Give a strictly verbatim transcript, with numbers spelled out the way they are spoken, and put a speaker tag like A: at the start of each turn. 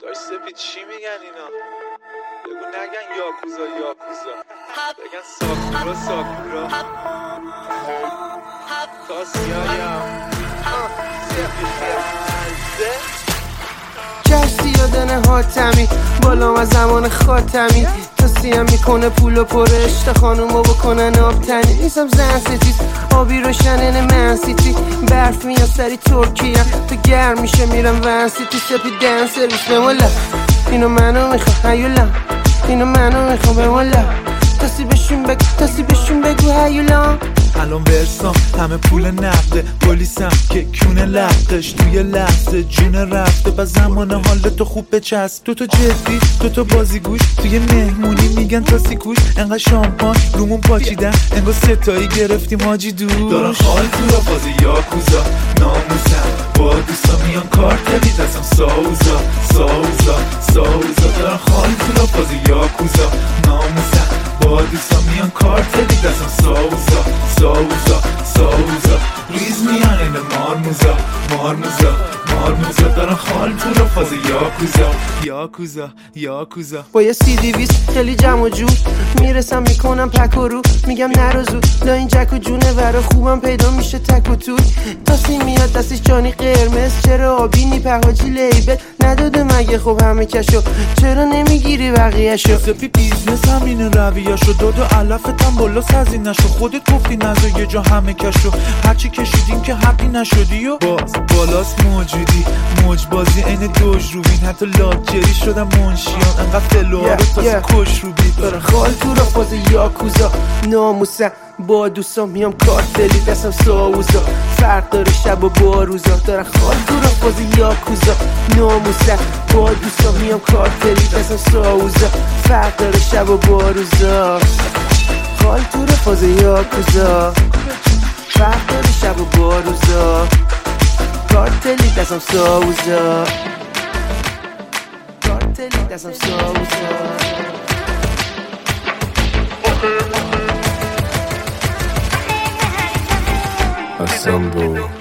A: باش سپید چی میگن اینا؟ بگو نگن یاکوزا یاکوزا، بگن ساکورا ساکورا. تاسیایم سپید خزه
B: کشتی یادنه حاتمی بالام از زمان خاتمی تاسیم میکنه پول و پرشت خانومو بکنن آبتنی نیستم زن ستیز آبی روشنن من سیتی برف میان سری ترکیه تو گرم میشه میرم ون سیتی سپید دن سرویس بمولا اینو منو میخوام هیولا اینو منو میخوام بمولا تاسی بشون بگو تاسی بشون بگو هیولا
C: الان برسام همه پول نقده پلیسم که کونه لختش توی لحظه جون رفته با زمان حالتو خوب بچسب تو تو جدی تو تو بازیگوش توی مهمونی میگن تاسی کوش انقدر شامپان رومون پاچیدن انگار ستایی گرفتیم حاجی دوش
D: دارن خال تو را بازی یاکوزا ناموسم با دوستا میان کارتلی دستم ساوزا ساوزا ساوزا دارن خال تو را بازی یاکوزا ناموسم با دوستا میان کارتلی دستم ساوزا ساوزا ساوزا ریز میان این مارموزا مارموزا مارموزا دارن خال تو را فاز یاکوزا
C: یاکوزا یاکوزا
B: با یه سی دیویس خیلی جمع و جور میرسم میکنم پک و رو میگم نرو زود لا این جک و جونه ورا خوبم پیدا میشه تک و توی تاسی میاد دستش جانی قرمز چرا آبی نی پهاجی لیبل نداده مگه خب همه کشو چرا نمیگیری بقیهشو
C: سپی بیزنس همینه رویه‌شو داد و علفتم بالا سازی نشو خودت گفتی نذار یه جا همه کشو هرچی کشیدیم که حقی نشدی و باز بالاست موجودی موج بازی این دوج رو بین حتی لاکجری شدم منشیان انقدر فلوها رو تازی کش رو بید
B: داره خال تو را فاز یاکوزا ناموسم با دوستان میام کارتلی دستم ساوزا فرق داره شب و با روزا داره خال تو را فاز یاکوزا ناموسم با دوستان میام کارتلی دستم ساوزا فرق داره شب و با روزا خال تو را فاز یاکوزا فرق داره شب و با روزا کارتلی دستم ساوزا کارتلی دستم ساوزا
E: Assemble.